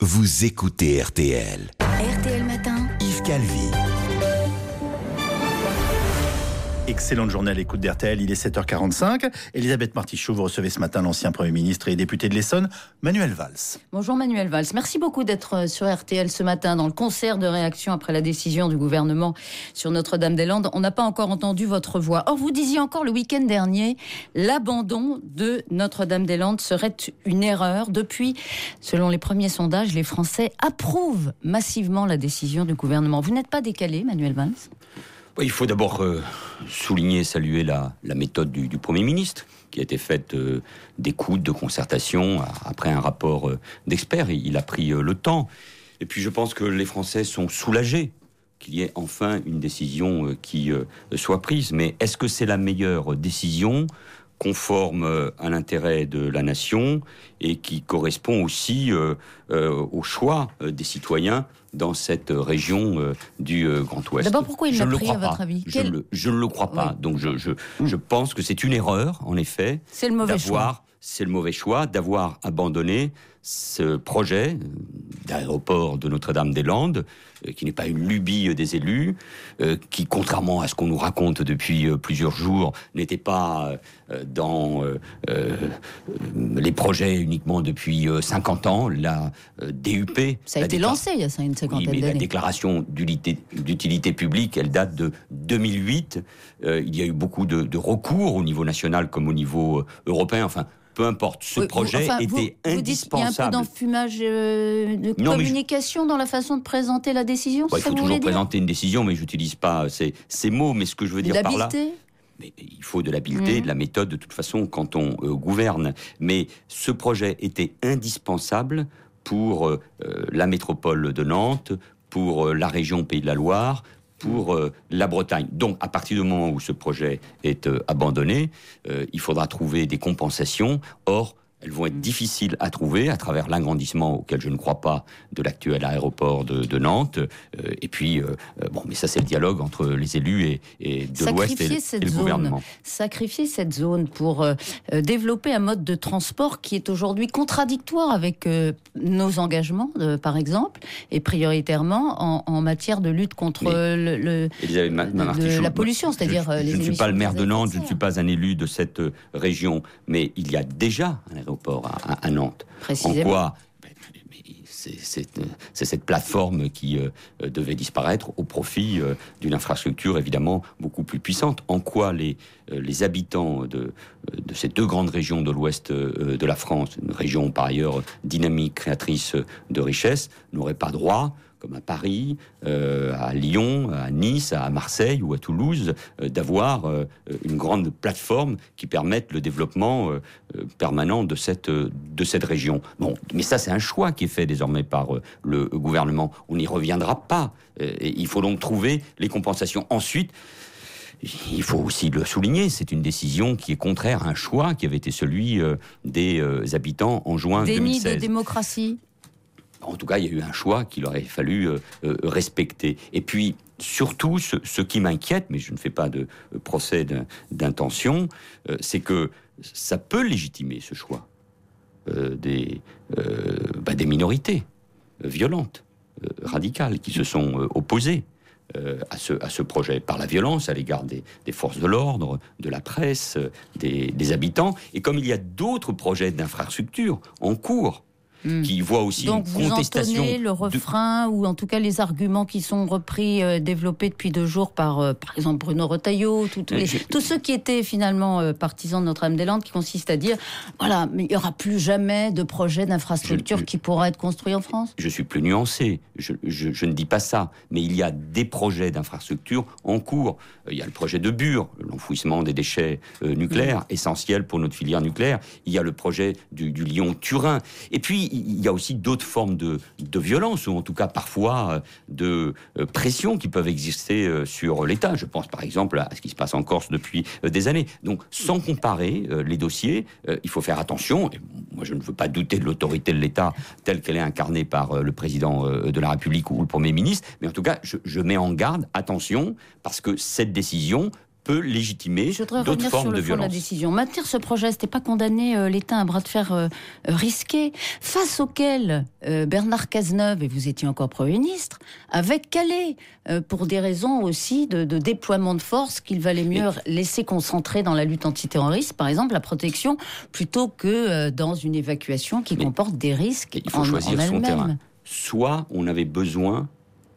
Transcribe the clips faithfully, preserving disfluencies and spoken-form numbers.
vous écoutez R T L. R T L Matin. Yves Calvi. Excellente journée à l'écoute d'R T L, il est sept heures quarante-cinq. Elisabeth Martichoux, vous recevez ce matin l'ancien Premier ministre et député de l'Essonne, Manuel Valls. Bonjour Manuel Valls, merci beaucoup d'être sur R T L ce matin dans le concert de réaction après la décision du gouvernement sur Notre-Dame-des-Landes. On n'a pas encore entendu votre voix. Or, vous disiez encore le week-end dernier, l'abandon de Notre-Dame-des-Landes serait une erreur. Depuis, selon les premiers sondages, les Français approuvent massivement la décision du gouvernement. Vous n'êtes pas décalé, Manuel Valls ? Il faut d'abord euh, souligner, saluer la, la méthode du, du Premier ministre, qui a été faite euh, d'écoute, de concertation, après un rapport euh, d'experts. Il a pris euh, le temps. Et puis je pense que les Français sont soulagés qu'il y ait enfin une décision euh, qui euh, soit prise. Mais est-ce que c'est la meilleure décision conforme euh, à l'intérêt de la nation et qui correspond aussi euh, euh, au choix euh, des citoyens dans cette région euh, du euh, Grand Ouest? D'abord, pourquoi il je l'a ne pris, le à crois votre pas. avis? Je, Quel... le, je ne le crois pas. Oui. Donc je, je, je pense que c'est une erreur, en effet. C'est le mauvais d'avoir, choix. C'est le mauvais choix d'avoir abandonné ce projet d'aéroport de Notre-Dame-des-Landes, euh, qui n'est pas une lubie des élus, euh, qui, contrairement à ce qu'on nous raconte depuis euh, plusieurs jours, n'était pas euh, dans euh, euh, les projets uniquement depuis euh, cinquante ans. La euh, D U P... Ça a la été décla- lancé il y a une cinquantaine oui, mais d'années. la déclaration d'utilité, d'utilité publique, elle date de deux mille huit. Euh, il y a eu beaucoup de, de recours au niveau national comme au niveau euh, européen. Enfin, peu importe, ce Oui, projet vous, enfin, était vous, vous dites qu'il y a un peu indispensable. d'enfumage euh, de Non, mais communication dans la façon de présenter la décision. Bon, c'est il ça faut que vous toujours voulez dire présenter une décision, mais j'utilise pas ces, ces mots. Mais ce que je veux De dire par là, l'habileté. mais il faut de l'habileté, Mmh. de la méthode de toute façon quand on euh, gouverne. Mais ce projet était indispensable pour euh, la métropole de Nantes, pour euh, la région Pays de la Loire, pour euh, la Bretagne. Donc, à partir du moment où ce projet est euh, abandonné, euh, il faudra trouver des compensations. Or, elles vont être difficiles à trouver à travers l'agrandissement auquel je ne crois pas de l'actuel aéroport de, de Nantes. Euh, et puis, euh, bon, mais ça c'est le dialogue entre les élus et, et de l'Ouest et, et le zone, gouvernement. Sacrifier cette zone pour euh, développer un mode de transport qui est aujourd'hui contradictoire avec euh, nos engagements, euh, par exemple, et prioritairement en, en matière de lutte contre Mais, le, le, Elisabeth Ma- de Martichoux, la pollution, je- c'est-à dire je, euh, les je ne suis émissions pas le maire de de gaz à Nantes, effet je ne de suis serre. pas un élu de cette euh, région, mais il y a déjà un aéroport à, à, à Nantes. Précisément. En quoi c'est, c'est, c'est cette plateforme qui euh, devait disparaître au profit euh, d'une infrastructure évidemment beaucoup plus puissante. En quoi les, euh, les habitants de, de ces deux grandes régions de l'ouest euh, de la France, une région par ailleurs dynamique, créatrice de richesses, n'auraient pas droit, comme à Paris, euh, à Lyon, à Nice, à Marseille ou à Toulouse, euh, d'avoir euh, une grande plateforme qui permette le développement euh, permanent de cette, de cette région. Bon, mais ça, c'est un choix qui est fait désormais par euh, le gouvernement. On n'y reviendra pas. Euh, et il faut donc trouver les compensations. Ensuite, il faut aussi le souligner, c'est une décision qui est contraire à un choix qui avait été celui euh, des euh, habitants en juin deux mille seize. Déni de démocratie. En tout cas, il y a eu un choix qu'il aurait fallu euh, euh, respecter. Et puis, surtout, ce, ce qui m'inquiète, mais je ne fais pas de euh, procès d'intention, euh, c'est que ça peut légitimer ce choix euh, des, euh, bah, des minorités euh, violentes, euh, radicales, qui se sont euh, opposées euh, à, ce, à ce projet, par la violence à l'égard des, des forces de l'ordre, de la presse, euh, des, des habitants. Et comme il y a d'autres projets d'infrastructure en cours, Mmh. qui voit aussi Donc une vous contestation. entonnez le refrain de... ou en tout cas les arguments qui sont repris, euh, développés depuis deux jours par, euh, par exemple Bruno Retailleau, tout, tout les, je... tous ceux qui étaient finalement euh, partisans de Notre-Dame-des-Landes, qui consiste à dire voilà, mais il n'y aura plus jamais de projet d'infrastructure je, je... qui pourra être construit en France. Je suis plus nuancé, je, je, je ne dis pas ça, mais il y a des projets d'infrastructure en cours. Il y a le projet de Bure, l'enfouissement des déchets euh, nucléaires, mmh. essentiel pour notre filière nucléaire. Il y a le projet du, du Lyon-Turin. Et puis il y a aussi d'autres formes de, de violence, ou en tout cas parfois de pression qui peuvent exister sur l'État. Je pense par exemple à ce qui se passe en Corse depuis des années. Donc sans comparer les dossiers, il faut faire attention. Et moi je ne veux pas douter de l'autorité de l'État telle qu'elle est incarnée par le président de la République ou le Premier ministre, mais en tout cas je, je mets en garde, attention, parce que cette décision peut légitimer Je voudrais d'autres revenir formes sur le de fond de la violence. décision. Maintenir ce projet, c'était pas condamner euh, l'État à un bras de fer euh, risqué, face auquel euh, Bernard Cazeneuve, et vous étiez encore Premier ministre, avait calé, euh, pour des raisons aussi de, de déploiement de force qu'il valait mieux Mais... laisser concentrer dans la lutte antiterroriste, par exemple, la protection, plutôt que euh, dans une évacuation qui Mais... comporte des risques Il faut en, choisir en son elle-même. terrain. Soit on avait besoin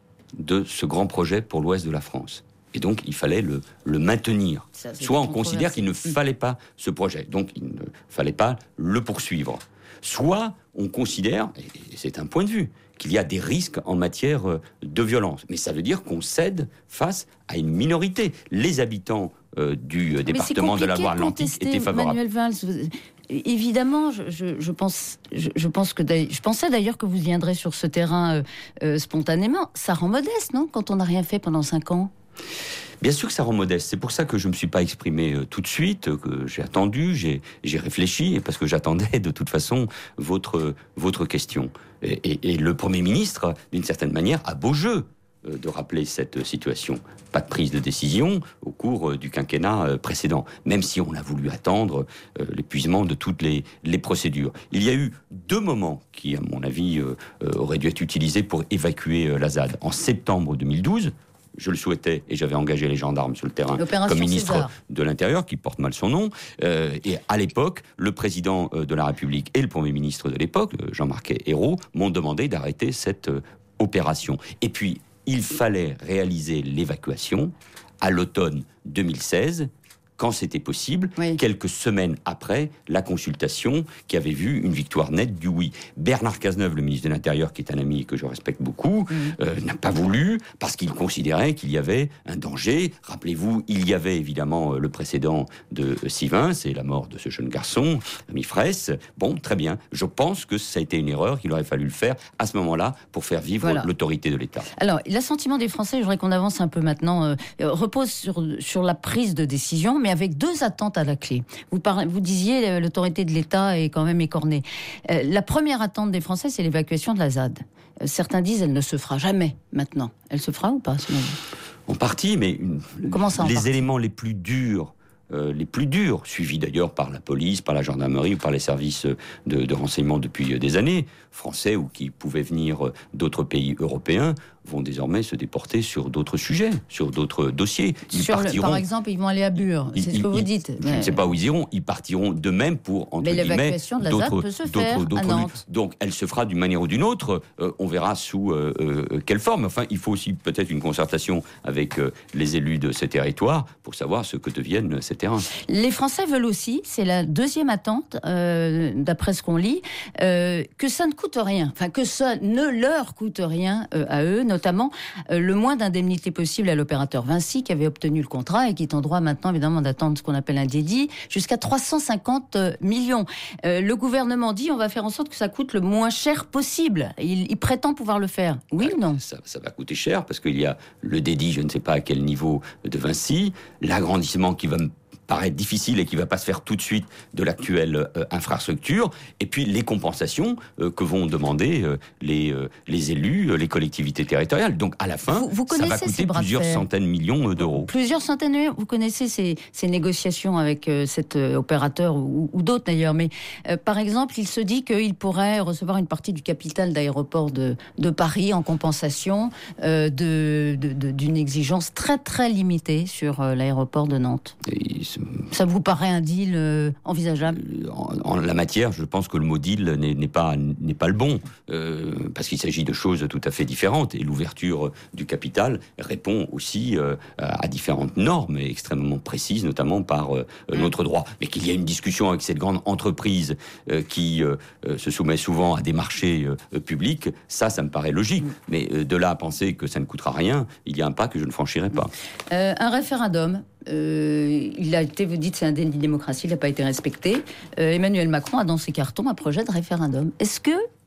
de ce grand projet pour l'ouest de la France. Et donc, il fallait le, le maintenir. Ça, Soit on considère qu'il ne fallait pas ce projet. Donc, il ne fallait pas le poursuivre. Soit on considère, et c'est un point de vue, qu'il y a des risques en matière de violence. Mais ça veut dire qu'on cède face à une minorité. Les habitants euh, du département de la Loire-Atlantique étaient favorables. Manuel Valls, vous... Évidemment, je, je, je pense, je, je pense que je pensais d'ailleurs que vous viendrez sur ce terrain euh, euh, spontanément. Ça rend modeste, non, quand on n'a rien fait pendant cinq ans? Bien sûr que ça rend modeste. C'est pour ça que je ne me suis pas exprimé euh, tout de suite, euh, que j'ai attendu, j'ai, j'ai réfléchi, et parce que j'attendais de toute façon votre, votre question. Et, et, et le Premier ministre, d'une certaine manière, a beau jeu euh, de rappeler cette situation. Pas de prise de décision au cours euh, du quinquennat euh, précédent, même si on a voulu attendre euh, l'épuisement de toutes les, les procédures. Il y a eu deux moments qui, à mon avis, euh, euh, auraient dû être utilisés pour évacuer euh, la Z A D. En septembre deux mille douze, je le souhaitais, et j'avais engagé les gendarmes sur le terrain comme ministre César. de l'Intérieur, qui porte mal son nom. Euh, et à l'époque, le président de la République et le Premier ministre de l'époque, Jean-Marc Ayrault, m'ont demandé d'arrêter cette euh, opération. Et puis, il fallait réaliser l'évacuation à l'automne deux mille seize, quand c'était possible, oui. quelques semaines après la consultation qui avait vu une victoire nette du oui. Bernard Cazeneuve, le ministre de l'Intérieur, qui est un ami que je respecte beaucoup, mmh. euh, n'a pas voulu, parce qu'il considérait qu'il y avait un danger. Rappelez-vous, il y avait évidemment le précédent de Sivin, c'est la mort de ce jeune garçon, ami Fraisse. Bon, très bien. Je pense que ça a été une erreur, qu'il aurait fallu le faire à ce moment-là pour faire vivre voilà. l'autorité de l'État. Alors, l'assentiment des Français, je voudrais qu'on avance un peu maintenant, euh, repose sur, sur la prise de décision, mais avec deux attentes à la clé. Vous, parlez, vous disiez euh, l'autorité de l'État est quand même écornée. Euh, la première attente des Français, c'est l'évacuation de la Z A D. Euh, certains disent elle ne se fera jamais maintenant. Elle se fera ou pas, selon vous ? En partie, mais une, Comment ça, en les partie éléments les plus durs, euh, les plus durs, suivis d'ailleurs par la police, par la gendarmerie ou par les services de, de renseignement depuis des années, français ou qui pouvaient venir d'autres pays européens, vont désormais se déporter sur d'autres sujets, sur d'autres dossiers. Ils sur partiront, le, par exemple, ils vont aller à Bure, c'est ils, ce que vous ils, dites. Je mais... ne sais pas où ils iront, ils partiront de même pour, entre mais guillemets, l'évacuation de la Z A D peut se faire d'autres, d'autres à Nantes. Donc, elle se fera d'une manière ou d'une autre, euh, on verra sous euh, euh, quelle forme. Enfin, il faut aussi peut-être une concertation avec euh, les élus de ces territoires pour savoir ce que deviennent ces terrains. Les Français veulent aussi, c'est la deuxième attente, euh, d'après ce qu'on lit, euh, que ça ne coûte rien, enfin que ça ne leur coûte rien euh, à eux, notamment euh, le moins d'indemnité possible à l'opérateur Vinci qui avait obtenu le contrat et qui est en droit maintenant évidemment d'attendre ce qu'on appelle un dédit jusqu'à trois cent cinquante millions. Euh, le gouvernement dit on va faire en sorte que ça coûte le moins cher possible. Il, il prétend pouvoir le faire. Oui ouais, ou non ? ça, ça va coûter cher parce qu'il y a le dédit, je ne sais pas à quel niveau de Vinci, l'agrandissement qui va me paraît difficile et qui ne va pas se faire tout de suite de l'actuelle euh, infrastructure, et puis les compensations euh, que vont demander euh, les, euh, les élus, euh, les collectivités territoriales. Donc à la fin, vous, vous ça va coûter plusieurs centaines de millions d'euros. Plusieurs centaines de millions. Vous connaissez ces, ces négociations avec euh, cet euh, opérateur ou, ou d'autres d'ailleurs, mais euh, par exemple, il se dit qu'il pourrait recevoir une partie du capital d'aéroport de, de Paris en compensation euh, de, de, de, d'une exigence très très limitée sur euh, l'aéroport de Nantes. Et ça vous paraît un deal euh, envisageable ? en, en la matière, je pense que le mot deal n'est, n'est, pas, n'est pas le bon, euh, parce qu'il s'agit de choses tout à fait différentes. Et l'ouverture du capital répond aussi euh, à différentes normes extrêmement précises, notamment par euh, mmh. notre droit. Mais qu'il y a une discussion avec cette grande entreprise euh, qui euh, se soumet souvent à des marchés euh, publics, ça, ça me paraît logique. Mmh. Mais euh, de là à penser que ça ne coûtera rien, il y a un pas que je ne franchirai pas. Euh, un référendum. Euh, il a été, vous dites, c'est un délit de démocratie, il n'a pas été respecté. Euh, Emmanuel Macron a dans ses cartons un projet de référendum. Est-ce que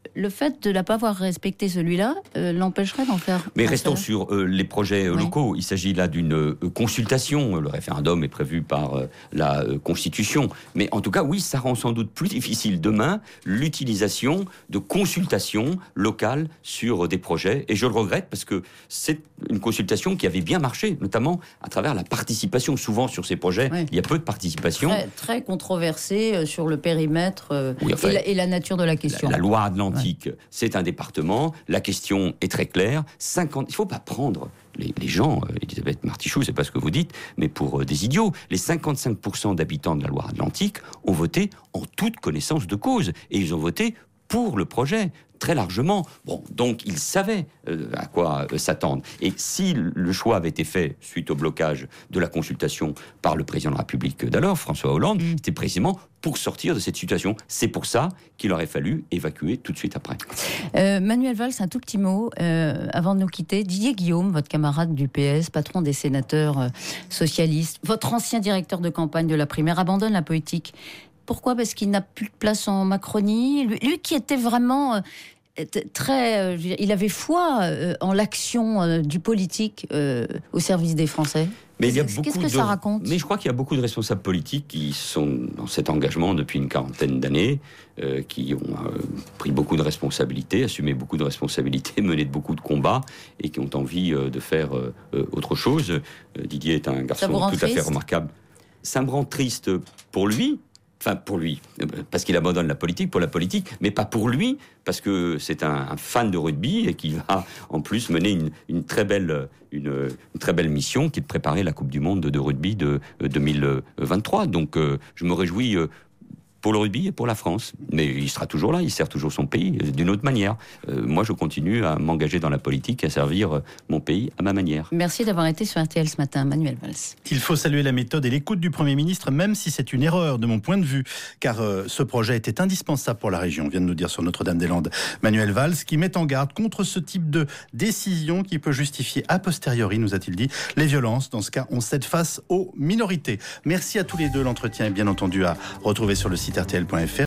le fait de ne pas avoir respecté celui-là euh, l'empêcherait d'en faire. Mais restons sur euh, les projets euh, oui. locaux. Il s'agit là d'une euh, consultation. Le référendum est prévu par euh, la euh, Constitution. Mais en tout cas, oui, ça rend sans doute plus difficile demain l'utilisation de consultations locales sur des projets. Et je le regrette parce que c'est une consultation qui avait bien marché, notamment à travers la participation. Souvent sur ces projets, oui. il y a peu de participation. Très, très controversé sur le périmètre euh, oui, enfin, et, la, et la nature de la question. La, la loi Atlantique, ouais. c'est un département. La question est très claire. cinquante Il ne faut pas prendre les, les gens, euh, Elisabeth Martichoux, c'est pas ce que vous dites, mais pour euh, des idiots. Les cinquante-cinq pour cent d'habitants de la Loire-Atlantique ont voté en toute connaissance de cause. Et ils ont voté pour le projet, très largement. Bon, donc ils savaient euh, à quoi euh, s'attendre. Et si le choix avait été fait, suite au blocage de la consultation par le président de la République d'alors, François Hollande, mmh. c'était précisément pour sortir de cette situation. C'est pour ça qu'il aurait fallu évacuer tout de suite après. Euh, Manuel Valls, un tout petit mot, euh, avant de nous quitter. Didier Guillaume, votre camarade du P S, patron des sénateurs euh, socialistes, votre ancien directeur de campagne de la primaire, abandonne la politique. Pourquoi ? Parce qu'il n'a plus de place en Macronie. Lui, lui qui était vraiment euh, très... Euh, il avait foi euh, en l'action euh, du politique euh, au service des Français. Mais il y a beaucoup Qu'est-ce que de... ça raconte ? Mais je crois qu'il y a beaucoup de responsables politiques qui sont dans cet engagement depuis une quarantaine d'années, euh, qui ont euh, pris beaucoup de responsabilités, assumé beaucoup de responsabilités, mené de beaucoup de combats, et qui ont envie euh, de faire euh, autre chose. Euh, Didier est un garçon tout triste. à fait remarquable. Ça me rend triste pour lui, enfin pour lui, parce qu'il abandonne la politique, pour la politique, mais pas pour lui, parce que c'est un, un fan de rugby et qui va en plus mener une, une, très, belle, une, une très belle mission qui est de préparer la Coupe du Monde de, de rugby de deux mille vingt-trois. Donc euh, je me réjouis euh, pour le rugby et pour la France. Mais il sera toujours là, il sert toujours son pays euh, d'une autre manière. Euh, moi je continue à m'engager dans la politique, à servir euh, mon pays à ma manière. Merci d'avoir été sur R T L ce matin, Manuel Valls. Il faut saluer la méthode et l'écoute du Premier ministre, même si c'est une erreur de mon point de vue, car euh, ce projet était indispensable pour la région, vient de nous dire sur Notre-Dame-des-Landes Manuel Valls, qui met en garde contre ce type de décision qui peut justifier a posteriori, nous a-t-il dit, les violences. Dans ce cas, on cède face aux minorités. Merci à tous les deux. L'entretien est bien entendu à retrouver sur le site R T L point F R.